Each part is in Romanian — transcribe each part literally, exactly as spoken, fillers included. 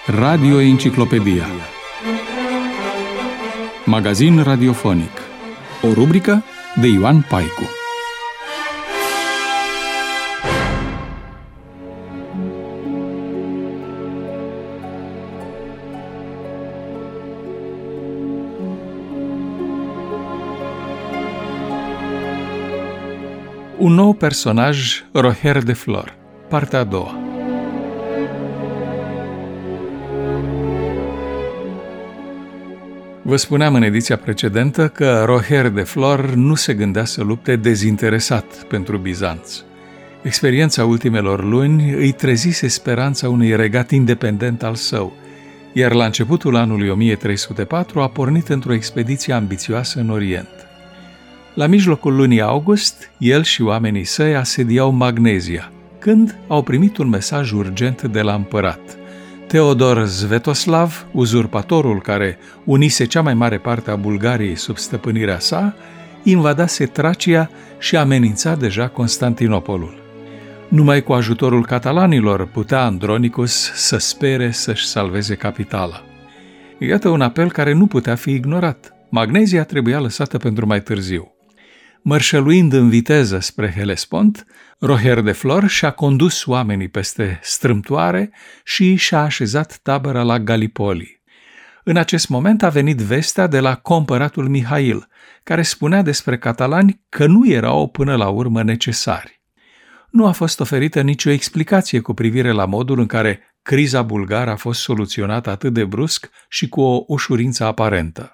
Radio Enciclopedia. Magazin radiofonic. O rubrică de Ioan Paicu. Un nou personaj, Roher de Flor, partea a doua. Vă spuneam în ediția precedentă că Roher de Flor nu se gândea să lupte dezinteresat pentru Bizanț. Experiența ultimelor luni îi trezise speranța unui regat independent al său, iar la începutul anului o mie trei sute patru a pornit într-o expediție ambițioasă în Orient. La mijlocul lunii august, el și oamenii săi asediau Magnezia, când au primit un mesaj urgent de la împărat. Teodor Svetoslav, uzurpatorul care unise cea mai mare parte a Bulgariei sub stăpânirea sa, invadase Tracia și amenința deja Constantinopolul. Numai cu ajutorul catalanilor putea Andronicus să spere să-și salveze capitala. Iată un apel care nu putea fi ignorat. Magnezia trebuia lăsată pentru mai târziu. Mărșăluind în viteză spre Helespont, Roher de Flor și-a condus oamenii peste strâmtoare și și-a așezat tabăra la Gallipoli. În acest moment a venit vestea de la compăratul Mihail, care spunea despre catalani că nu erau până la urmă necesari. Nu a fost oferită nicio explicație cu privire la modul în care criza bulgară a fost soluționată atât de brusc și cu o ușurință aparentă.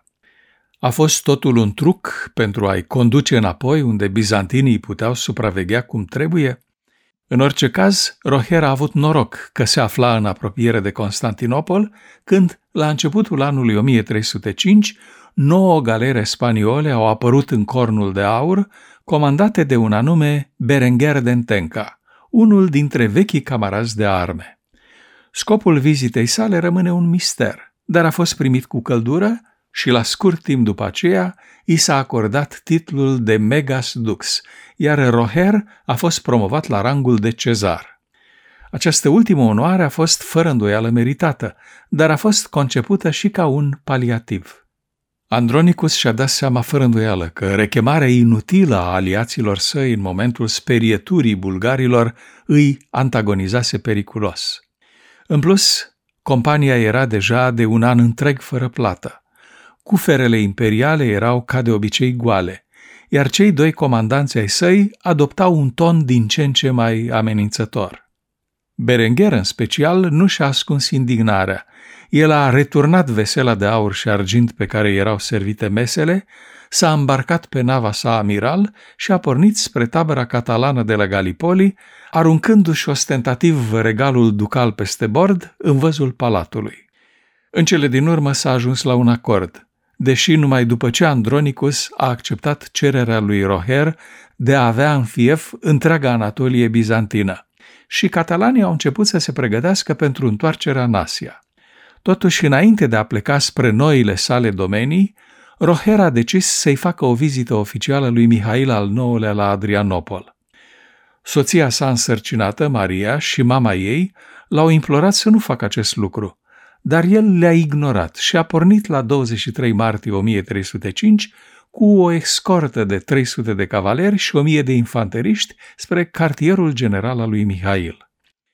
A fost totul un truc pentru a-i conduce înapoi unde bizantinii puteau supraveghea cum trebuie? În orice caz, Roher a avut noroc că se afla în apropiere de Constantinopol, când, la începutul anului o mie trei sute cinci, nouă galere spaniole au apărut în Cornul de Aur, comandate de un anume Berenguer de Întenca, unul dintre vechii camarazi de arme. Scopul vizitei sale rămâne un mister, dar a fost primit cu căldură și la scurt timp după aceea i s-a acordat titlul de Megas Dux, iar Roher a fost promovat la rangul de cezar. Această ultimă onoare a fost fără îndoială meritată, dar a fost concepută și ca un paliativ. Andronicus și-a dat seama fără îndoială că rechemarea inutilă a aliaților săi în momentul sperieturii bulgarilor îi antagonizase periculos. În plus, compania era deja de un an întreg fără plată. Cuferele imperiale erau ca de obicei goale, iar cei doi comandanți ai săi adoptau un ton din ce în ce mai amenințător. Berenguer, în special, nu și-a ascuns indignarea. El a returnat vesela de aur și argint pe care erau servite mesele, s-a îmbarcat pe nava sa amiral și a pornit spre tabăra catalană de la Gallipoli, aruncându-și ostentativ regalul ducal peste bord în văzul palatului. În cele din urmă s-a ajuns la un acord, deși numai după ce Andronicus a acceptat cererea lui Roher de a avea în fief întreaga Anatolie bizantină, și catalanii au început să se pregătească pentru întoarcerea în Asia. Totuși, înainte de a pleca spre noile sale domenii, Roher a decis să-i facă o vizită oficială lui Mihail al nouălea la Adrianopol. Soția sa însărcinată, Maria, și mama ei l-au implorat să nu facă acest lucru, dar el le-a ignorat și a pornit la douăzeci și trei martie o mie trei sute cinci cu o escortă de trei sute de cavaleri și o mie de infanteriști spre cartierul general al lui Mihail.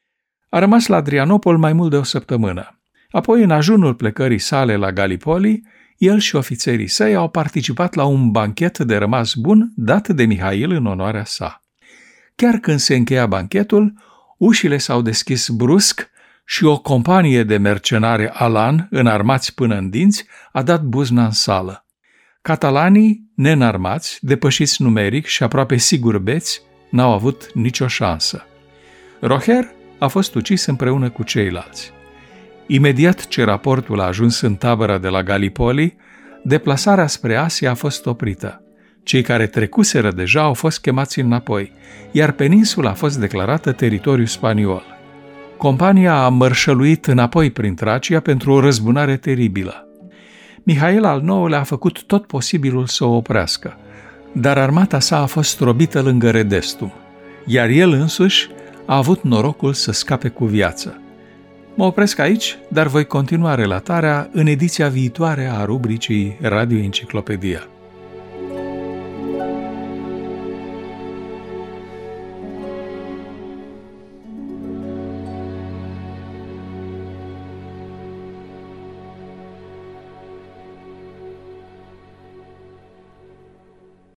A rămas la Adrianopol mai mult de o săptămână. Apoi, în ajunul plecării sale la Gallipoli, el și ofițerii săi au participat la un banchet de rămas bun dat de Mihail în onoarea sa. Chiar când se încheia banchetul, ușile s-au deschis brusc și o companie de mercenari alan, înarmați până în dinți, a dat buzna în sală. Catalanii, neînarmați, depășiți numeric și aproape sigur beți, n-au avut nicio șansă. Roher a fost ucis împreună cu ceilalți. Imediat ce raportul a ajuns în tabăra de la Gallipoli, deplasarea spre Asia a fost oprită. Cei care trecuseră deja au fost chemați înapoi, iar peninsula a fost declarată teritoriu spaniol. Compania a mărșăluit înapoi prin Tracia pentru o răzbunare teribilă. Mihail al nouălea a făcut tot posibilul să o oprească, dar armata sa a fost robită lângă Redestum, iar el însuși a avut norocul să scape cu viață. Mă opresc aici, dar voi continua relatarea în ediția viitoare a rubricii Radio Enciclopedia.